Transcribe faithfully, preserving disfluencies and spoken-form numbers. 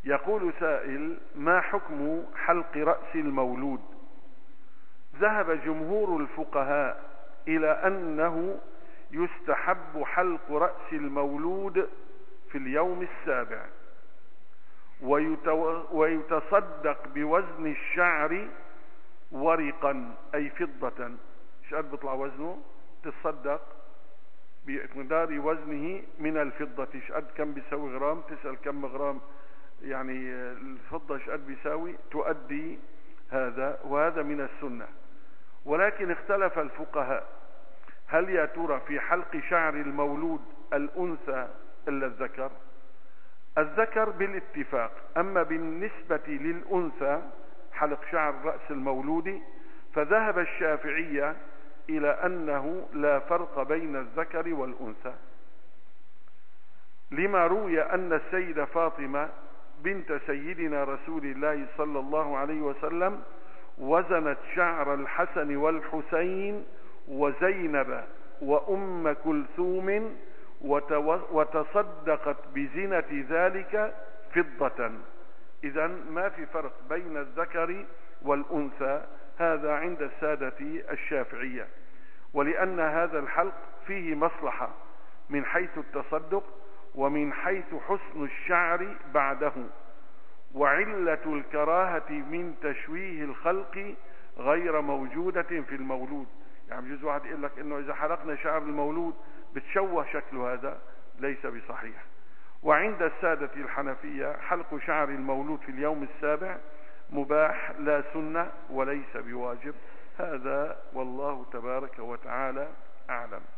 يقول سائل: ما حكم حلق رأس المولود؟ ذهب جمهور الفقهاء إلى أنه يستحب حلق رأس المولود في اليوم السابع، ويتصدق بوزن الشعر ورقا أي فضة. ايش قد بيطلع وزنه؟ تصدق بمقدار وزنه من الفضة. ايش قد كم بيساوي غرام؟ تسأل كم غرام يعني الفضة ايش قد بيساوي، تؤدي هذا، وهذا من السنة. ولكن اختلف الفقهاء هل يا ترى في حلق شعر المولود الأنثى إلا الذكر؟ الذكر بالاتفاق. أما بالنسبة للأنثى حلق شعر رأس المولود فذهب الشافعية إلى أنه لا فرق بين الذكر والأنثى، لما روي أن السيدة فاطمة بنت سيدنا رسول الله صلى الله عليه وسلم وزنت شعر الحسن والحسين وزينب وأم كلثوم وتصدقت بزنة ذلك فضة. إذن ما في فرق بين الذكر والأنثى، هذا عند السادة الشافعية. ولأن هذا الحلق فيه مصلحة من حيث التصدق ومن حيث حسن الشعر بعده، وعلة الكراهة من تشويه الخلق غير موجودة في المولود. يعني بجوز واحد يقول لك انه اذا حلقنا شعر المولود بتشوه شكله، هذا ليس بصحيح. وعند السادة الحنفية حلق شعر المولود في اليوم السابع مباح لا سنة وليس بواجب. هذا والله تبارك وتعالى أعلم.